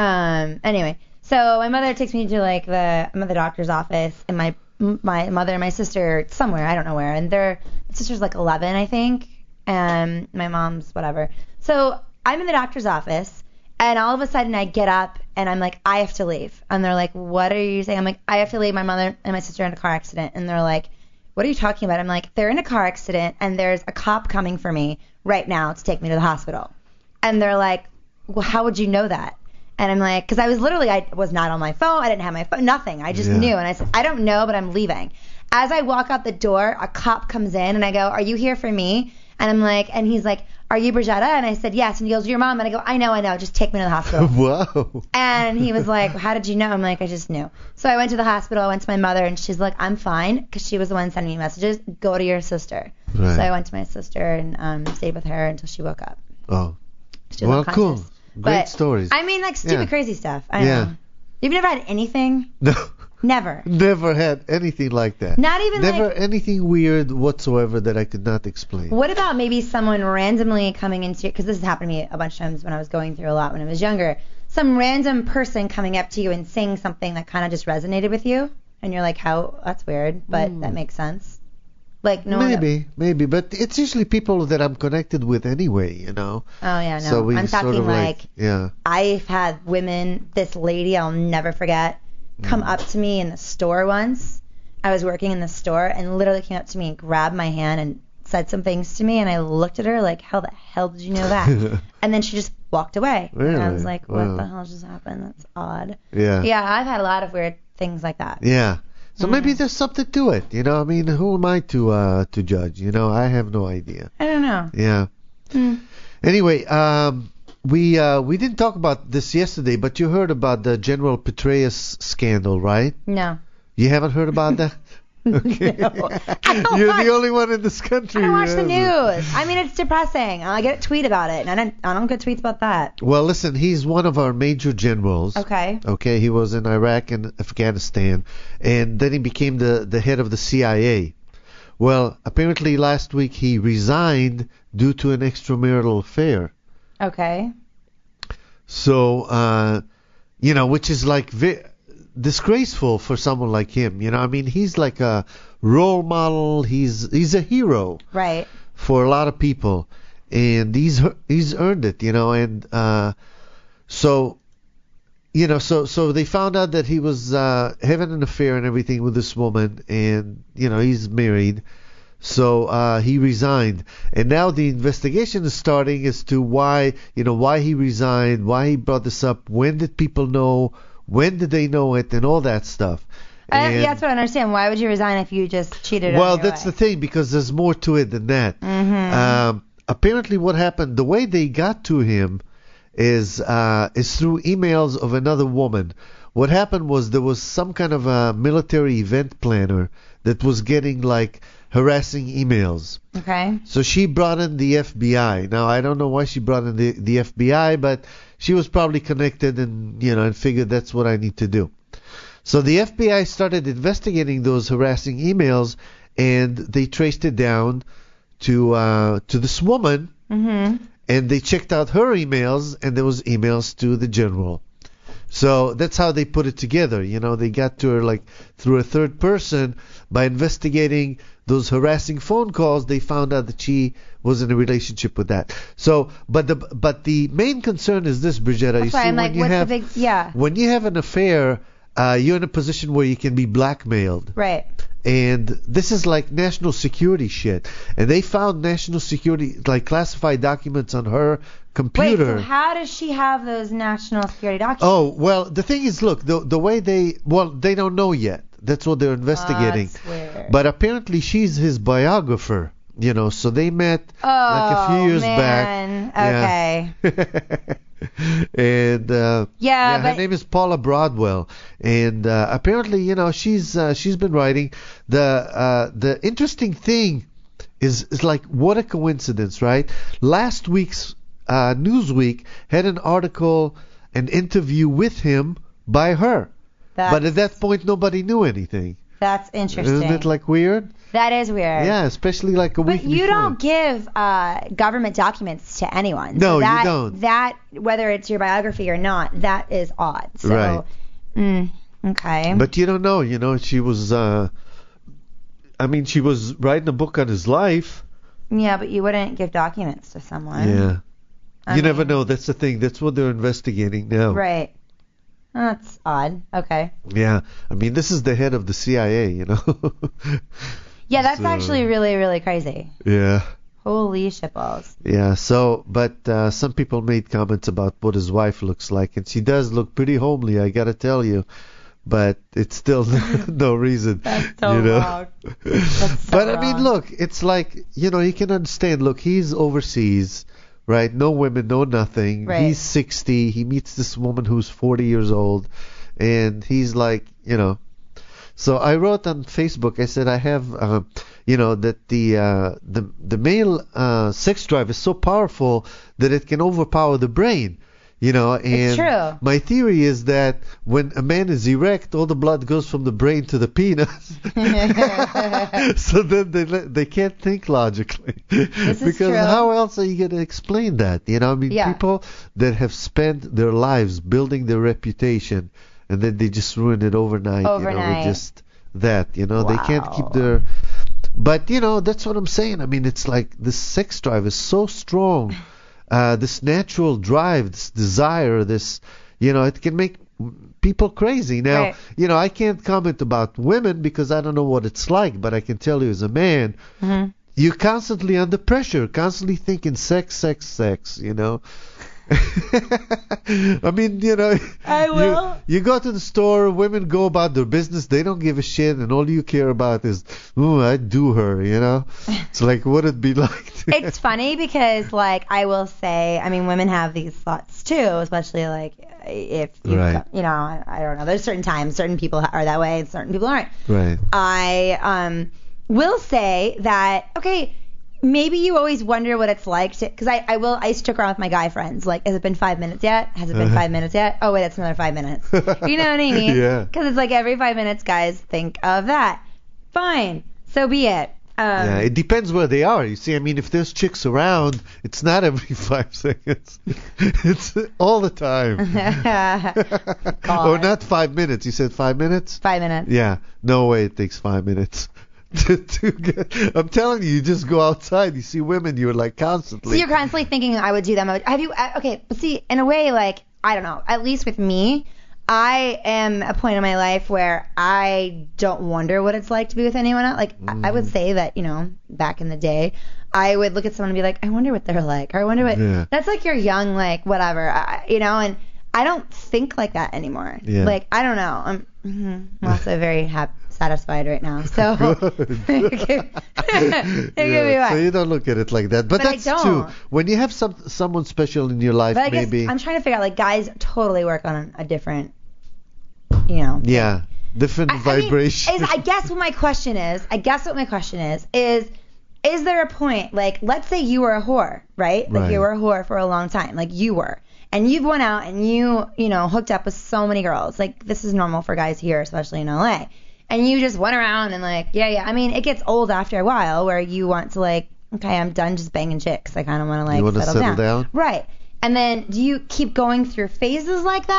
Anyway, so my mother takes me to like I'm at the doctor's office, and my mother and my sister somewhere, I don't know where, and my sister's like 11, I think, and my mom's whatever. So I'm in the doctor's office, and all of a sudden I get up and I'm like, I have to leave. And they're like, what are you saying? I'm like, I have to leave. My mother and my sister are in a car accident. And they're like, what are you talking about? I'm like, they're in a car accident and there's a cop coming for me right now to take me to the hospital. And they're like, well, how would you know that? And I'm like, because I was not on my phone. I didn't have my phone, nothing. I just knew. And I said, I don't know, but I'm leaving. As I walk out the door, a cop comes in and I go, are you here for me? And I'm like, and he's like, are you Brigetta? And I said, yes. And he goes, your mom? And I go, I know. Just take me to the hospital.
Wow.
And he was like, how did you know? I'm like, I just knew. So I went to the hospital. I went to my mother, and she's like, I'm fine, because she was the one sending me messages. Go to your sister.
Right.
So I went to my sister and stayed with her until she woke up.
Oh.
She was unconscious.
Cool. Great stories.
I mean, like stupid, crazy stuff. I don't know. You've never had anything?
No.
Never.
Never had anything like that.
Not even
Never anything weird whatsoever that I could not explain.
What about maybe someone randomly coming into, because this has happened to me a bunch of times when I was going through a lot when I was younger, some random person coming up to you and saying something that kind of just resonated with you, and you're like, how? That's weird, but that makes sense. Like no. Maybe, but it's usually people that I'm connected with anyway, Oh yeah, no.
So
I'm talking
like
I've had women. This lady I'll never forget come up to me in the store once. I was working in the store and literally came up to me and grabbed my hand and said some things to me, and I looked at her like, how the hell did you know that? And then she just walked away.
Really?
And I was like, what the hell just happened? That's odd.
Yeah.
Yeah, I've had a lot of weird things like that.
Yeah. So maybe there's something to it, I mean, who am I to judge? I have no idea.
I don't know.
Yeah. Anyway, we didn't talk about this yesterday, but you heard about the General Petraeus scandal, right?
No.
You haven't heard about that? Okay.
No.
You're the only one in this country.
I don't watch the news. I mean, it's depressing. I get a tweet about it, and I don't get tweets about that.
Well, listen, he's one of our major generals.
Okay.
Okay, he was in Iraq and Afghanistan, and then he became the head of the CIA. Well, apparently last week he resigned due to an extramarital affair.
Okay.
So, which is like disgraceful for someone like him. I mean, he's like a role model. He's a hero.
Right.
For a lot of people, and he's earned it. And so they found out that he was having an affair and everything with this woman, and he's married. So he resigned, and now the investigation is starting as to why he resigned, why he brought this up, when did people know, when did they know it, and all that stuff.
That's what I understand. Why would you resign if you just cheated on your
Well, that's the thing, because there's more to it than that. Mm-hmm. Apparently what happened, the way they got to him is through emails of another woman. What happened was there was some kind of a military event planner that was getting like harassing emails.
Okay.
So she brought in the FBI. Now, I don't know why she brought in the FBI, but she was probably connected and, and figured that's what I need to do. So the FBI started investigating those harassing emails, and they traced it down to this woman, and they checked out her emails, and there was emails to the general. So that's how they put it together. You know, they got to her like through a third person by investigating those harassing phone calls. They found out that she was in a relationship with that. So, but the main concern is this, Brigitta.
That's why I'm like, what's the big? Yeah.
When you have an affair, you're in a position where you can be blackmailed.
Right.
And this is like national security shit. And they found national security, like classified documents on her computer.
Wait, so how does she have those national security documents?
Oh, well, the thing is, look, the way they don't know yet. That's what they're investigating.
That's weird.
But apparently she's his biographer, you know, so they met like a few years back.
Okay.
And
but
her name is Paula Broadwell, and apparently, you know, she's been writing. The interesting thing is like, what a coincidence, right? Last week's Newsweek had an interview with him by her, but at that point nobody knew anything.
That's interesting.
Isn't it like weird?
That is weird.
Yeah, especially like a week before.
But you don't give government documents to anyone.
No,
so
you don't.
That, whether it's your biography or not, that is odd. So,
right.
Okay.
But you don't know. You know, she was. She was writing a book on his life.
Yeah, but you wouldn't give documents to someone.
Yeah. You never know. That's the thing. That's what they're investigating now.
Right. That's odd. Okay.
Yeah. I mean, this is the head of the CIA, you know.
Yeah, that's actually really, really crazy.
Yeah.
Holy shitballs.
Yeah, so, but some people made comments about what his wife looks like, and she does look pretty homely, I gotta tell you. But it's still no reason.
That's so wrong. That's so
but
wrong.
I mean, look, it's like, you know, you can understand. Look, he's overseas, right? No women, no nothing.
Right.
He's 60. He meets this woman who's 40 years old, and he's like, you know. So I wrote on Facebook. I said I have, that the male sex drive is so powerful that it can overpower the brain. You know, and
it's true.
My theory is that when a man is erect, all the blood goes from the brain to the penis. So then they can't think logically.
This is
because
true.
How else are you going to explain that? You know, I mean, people that have spent their lives building their reputation, and then they just ruin it overnight. You know, with just that. You know,
Wow.
they can't keep their. But you know, that's what I'm saying. I mean, it's like this sex drive is so strong. This natural drive, this desire, this, you know, it can make people crazy. Now,
right.
You know, I can't comment about women because I don't know what it's like, but I can tell you as a man, you're constantly under pressure, constantly thinking sex, you know. I mean, you know,
I will.
You go to the store, women go about their business, they don't give a shit, and all you care about is, I'd do her, you know? It's like, what it'd be like
It's funny because, like, I will say, I mean, women have these thoughts too, especially, like, if you, you know, I don't know, there's certain times, certain people are that way, and certain people aren't.
Right.
I will say that, okay, maybe you always wonder what it's like to, because I used to joke around with my guy friends, like, has it been 5 minutes yet? Has it been 5 minutes yet? Oh, wait, that's another 5 minutes. You know what I mean?
Yeah.
Because it's like every 5 minutes, guys think of that. Fine. So be it.
Yeah, it depends where they are. You see, I mean, if there's chicks around, it's not every 5 seconds. It's all the time. Or not 5 minutes. You said 5 minutes?
5 minutes.
Yeah. No way it takes 5 minutes. I'm telling you, you just go outside, you see women, you're like constantly.
So you're constantly thinking, I would do them. Have you? Okay, but see, in a way, like, I don't know. At least with me, I am at a point in my life where I don't wonder what it's like to be with anyone else. Like, I would say that, you know, back in the day, I would look at someone and be like, I wonder what they're like. Or I wonder what. Yeah. That's like your young, like, whatever, you know, and I don't think like that anymore. Yeah. Like, I don't know. I'm also very satisfied right now. So it could be right.
So you don't look at it like that. But that's true. When you have someone special in your life,
but I
maybe.
Guess I'm trying to figure out, like, guys totally work on a different, you know.
Yeah. Different vibration.
I guess what my question is, is there a point, like, let's say you were a whore, right? Like, you were a whore for a long time. Like, you were. And you've went out and you know, hooked up with so many girls. Like, this is normal for guys here, especially in LA. And you just went around and, like, yeah. I mean, it gets old after a while where you want to, like, okay, I'm done just banging chicks. I kind of want to, like, settle down. Right. And then do you keep going through phases like that?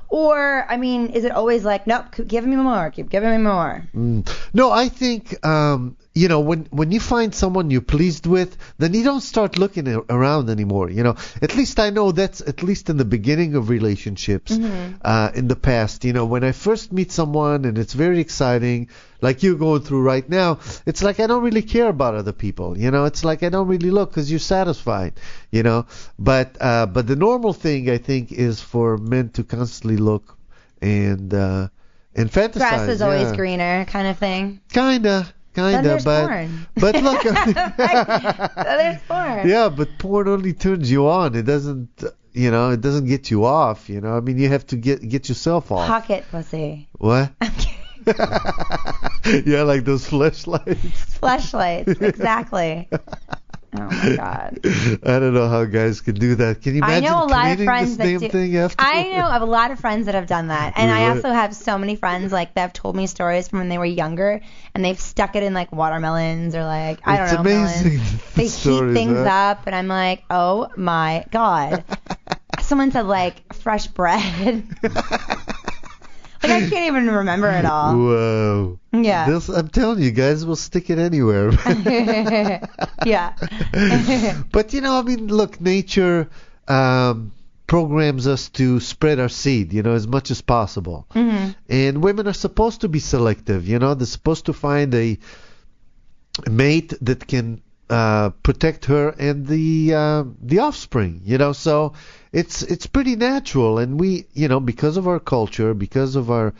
Or, I mean, is it always like, nope, keep giving me more, keep giving me more?
No, I think, when you find someone you're pleased with, then you don't start looking around anymore. At least I know that's at least in the beginning of relationships. In the past, when I first meet someone and it's very exciting, like you're going through right now, it's like I don't really care about other people. It's like I don't really look because you're satisfied. But the normal thing, I think, is for men to constantly look and fantasize.
Grass is always greener, kind of thing.
Kinda,
Then there's
but
porn.
but look,
There's porn.
yeah, but porn only turns you on. It doesn't, it doesn't get you off. I mean, you have to get yourself off.
Pocket pussy.
What?
I'm kidding.
Yeah, like those fleshlights.
Fleshlights, exactly. Oh my God.
I don't know how guys can do that. Can you
I
imagine
know a lot of
cleaning
friends
this
that
damn
do.
thing after?
I know of a lot of friends that have done that, and I
Right.
also have so many friends like that have told me stories from when they were younger, and they've stuck it in like watermelons or like I don't
It's
know.
amazing.
Melons. They
stories,
heat things
huh?
up, and I'm like, oh my God. Someone said like fresh bread. Like I can't even remember it all.
Whoa.
Yeah.
I'm telling you, guys will stick it anywhere.
Yeah.
But I mean, look, nature programs us to spread our seed, as much as possible.
Mm-hmm.
And women are supposed to be selective. They're supposed to find a mate that can protect her and the offspring. So it's pretty natural, and we, because of our culture, because of our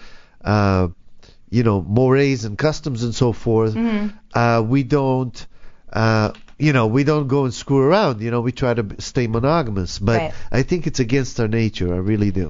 mores and customs and so forth, we don't we don't go and screw around. We try to stay monogamous, but
Right.
I think it's against our nature. I really do.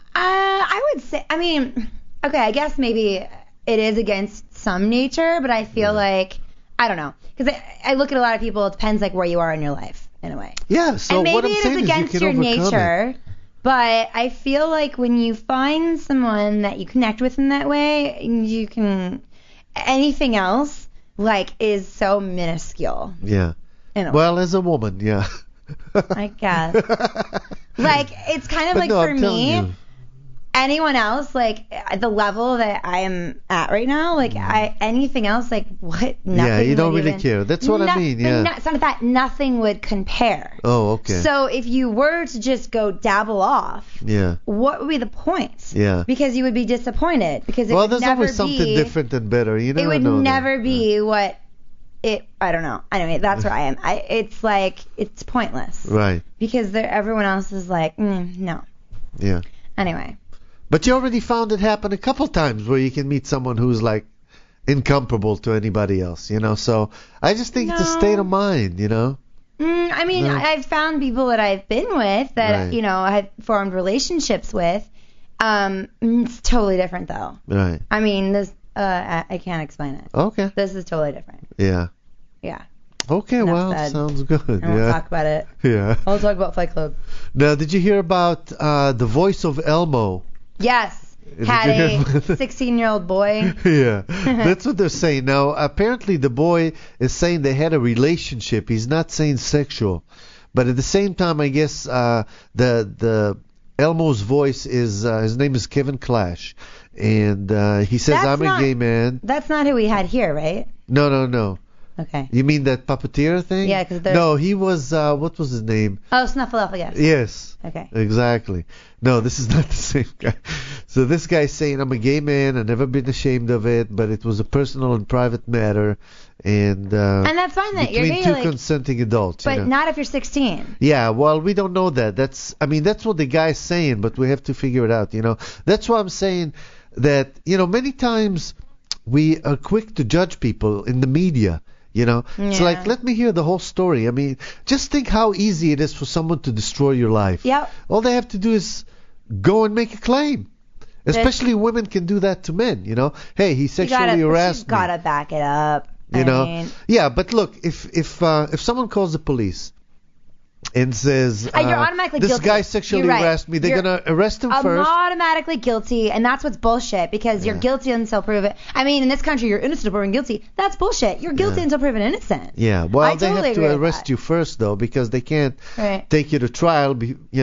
I would say, I mean, okay, I guess maybe it is against some nature, but I feel like, I don't know, because I look at a lot of people, it depends like where you are in your life, in a way.
Yeah. So
And maybe
what I'm
it
saying
is
is you
against
can
your
overcome
nature,
it.
but I feel like when you find someone that you connect with in that way, you can, anything else, like, is so minuscule.
Yeah.
In a way,
Well, as a woman, yeah.
I guess. Like, it's kind of
But
like
no,
for
I'm telling
me,
you.
anyone else, like, at the level that I am at right now, like, anything else, like, what? Nothing.
Yeah, you don't
would
really
even-
care. That's what I mean, yeah.
It's not that nothing would compare.
Oh, okay.
So if you were to just go dabble off,
Yeah.
what would be the point?
Yeah.
Because you would be disappointed. Because it
Well,
would
there's
never
always something
be,
different and better. You
It
never
would
know that.
never be what it. I don't know. Anyway, that's where I am. It's like it's pointless.
Right.
Because everyone else is like, no.
Yeah.
Anyway.
But you already found it happen a couple times where you can meet someone who's like incomparable to anybody else, So I just think it's a
No.
state of mind,
I mean,
No.
I've found people that I've been with that,
Right.
I've formed relationships with. It's totally different, though.
Right.
I mean, this, I can't explain it.
Okay.
This is totally different.
Yeah.
Yeah.
Okay,
Enough
well,
said.
sounds good.
I won't
Yeah.
talk about it.
Yeah.
I'll talk about Fight Club.
Now, did you hear about the voice of Elmo?
Yes.
Did
Had
you hear
a
about that?
16-year-old boy.
Yeah, that's what they're saying. Now, apparently the boy is saying they had a relationship. He's not saying sexual. But at the same time, I guess the Elmo's voice is, his name is Kevin Clash. And he says,
That's
I'm
not-
a gay man.
That's not who we had here, right?
No.
Okay.
You mean that puppeteer thing?
Yeah, 'cause they're-
No, he was, what was his name?
Oh, Snuffleupagus.
Yes.
Okay.
Exactly. No, this is not the same guy. So this guy's saying, I'm a gay man. I've never been ashamed of it, but it was a personal and private matter. And
And that's fine that you're
between
gay,
two
like,
consenting adults.
but
you know?
not if you're 16.
Yeah, well, we don't know that. That's what the guy's saying, but we have to figure it out, That's why I'm saying that, many times we are quick to judge people in the media. It's
Yeah.
like, let me hear the whole story. I mean, just think how easy it is for someone to destroy your life.
Yep.
All they have to do is go and make a claim. Especially women can do that to men, Hey, he sexually harassed
You
me.
gotta back it up.
You know?
I mean,
Yeah, but look, if someone calls the police and says
you're automatically
this
guilty.
guy sexually
You're right.
harassed me, they're
You're-
gonna arrest him
I'm
first.
automatically guilty, and that's what's bullshit, because you're
Yeah.
guilty until proven. I mean, in this country, you're innocent until proven guilty. That's bullshit. You're guilty
Yeah.
until proven innocent.
Yeah, well,
I
they
totally
have
agree
to
with
arrest
that.
you first though, because they can't
Right.
take you to trial,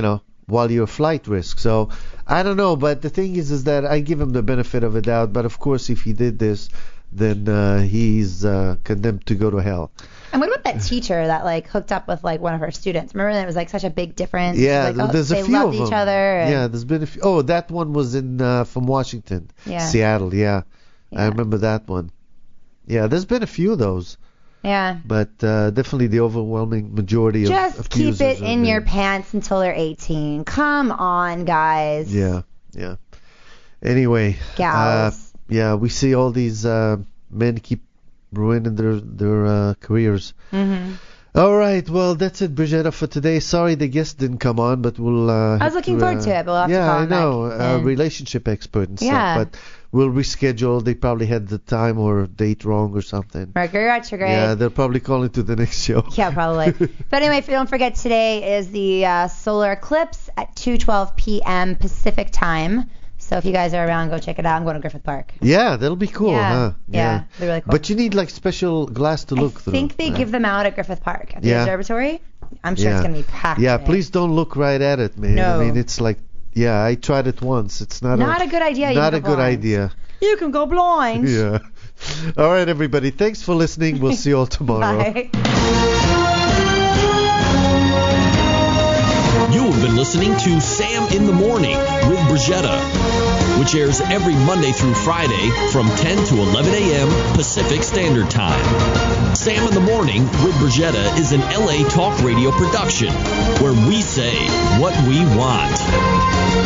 while you're flight risk. So I don't know, but the thing is that I give him the benefit of a doubt. But of course, if he did this, then he's condemned to go to hell.
And what about that teacher that like hooked up with like one of her students? Remember that it was like such a big difference?
Yeah,
like,
there's a
they
few
loved
of
each
them.
other. And,
Yeah, there's been a few. Oh, that one was in from Washington,
Yeah.
Seattle. Yeah,
Yeah.
I remember that one. Yeah, there's been a few of those,
yeah.
but definitely the overwhelming majority of
Just keep
accusers
it
are
in
men.
your pants until they're 18. Come on, guys.
Yeah, yeah. Anyway,
Gals.
yeah, we see all these men keep ruining their careers.
Mm-hmm.
All right, well, that's it, Brigetta, for today. Sorry the guest didn't come on, but we'll...
I was looking forward to it, but we'll have to call
I
him
know,
back and-
relationship expert and stuff,
Yeah.
but we'll reschedule. They probably had the time or date wrong or something.
Mercury retrograde.
Yeah, they'll probably call into the next show.
Yeah, probably. But anyway, don't forget, today is the solar eclipse at 2:12 p.m. Pacific time. So if you guys are around, go check it out. I'm going to Griffith Park.
Yeah, that'll be cool,
Yeah,
huh?
yeah, they're really cool.
But you need like special glass to look
I
through.
think they
right?
give them out at Griffith Park at the
Yeah.
observatory. I'm sure it's
Yeah.
going to be packed.
Yeah,
today.
please don't look right at it, man.
No.
I mean, it's like, yeah, I tried it once. It's not
Not a good idea. You
Not
can
a
go
good
blind.
idea.
You can go blind.
Yeah. All right, everybody. Thanks for listening. We'll see you all tomorrow.
Bye.
You have been listening to Sam in the Morning with Brigetta, which airs every Monday through Friday from 10 to 11 a.m. Pacific Standard Time. Sam in the Morning with Brigetta is an LA Talk Radio production where we say what we want.